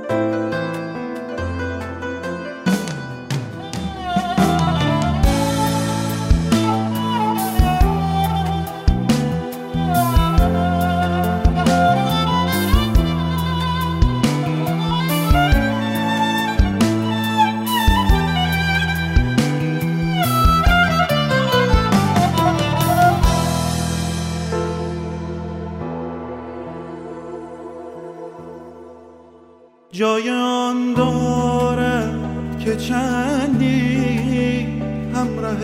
جای آن دارد که چندی همراه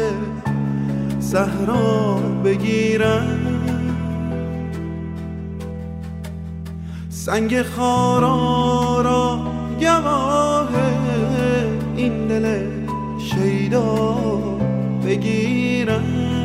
صحرا بگیرم، سنگ خارا را گواه این دل شیدا بگیرم،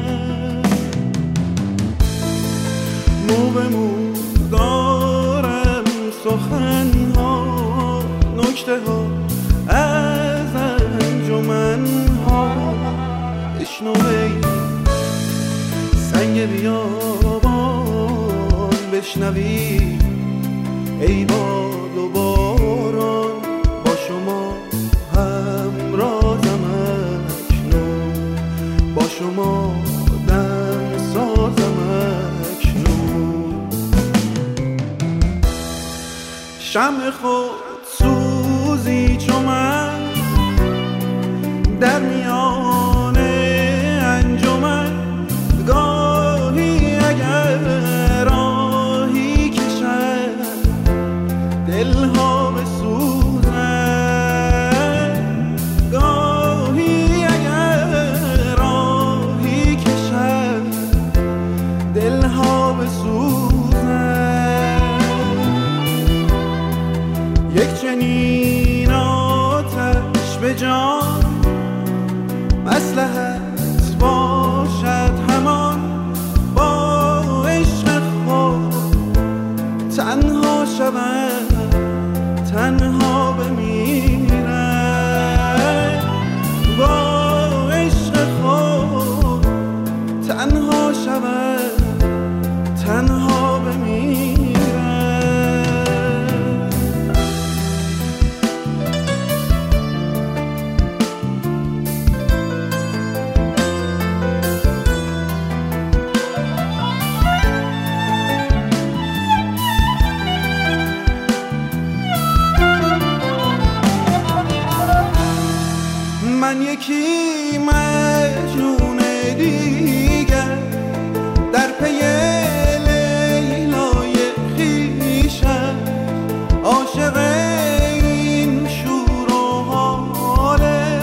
مو به مو دارم سخنها، نکته ها از انجمن ها، اشنو ای سنگ بیابان بشنوی ای باد و باران، با شما همرازم اکنون، با شما دم سازم اکنون. شمع خود سوزی چو من در میان انجمن، گاهی اگر راهی کشد دلها بسوزن، گاهی اگر راهی کشد دلها بسوزن، یک چنین آتش به جان مصلحت باشد همان، با عشق خود تنها شوم تنها بمیرم، با عشق خود تنها شوم تنها بمیرم. من یکی مجنون دیگر در پی لیلای خویشم، عاشق این شور و حاله،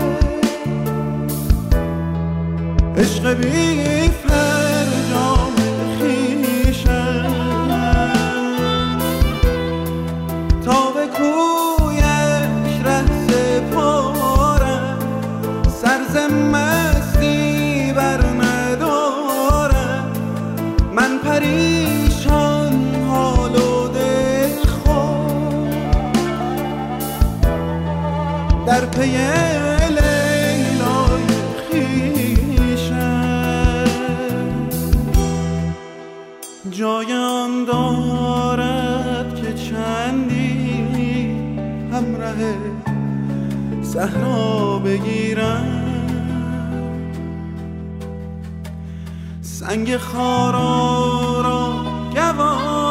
عشق بی فرجام خویشم، تا به کویش ره سپارم، سرز مستی بر ندارم، من پریشان حال و دل خود در پی لیلای خویشم. جای آن دارد که چندی همراه صحرا بگیرم، سنگ خارا را گواه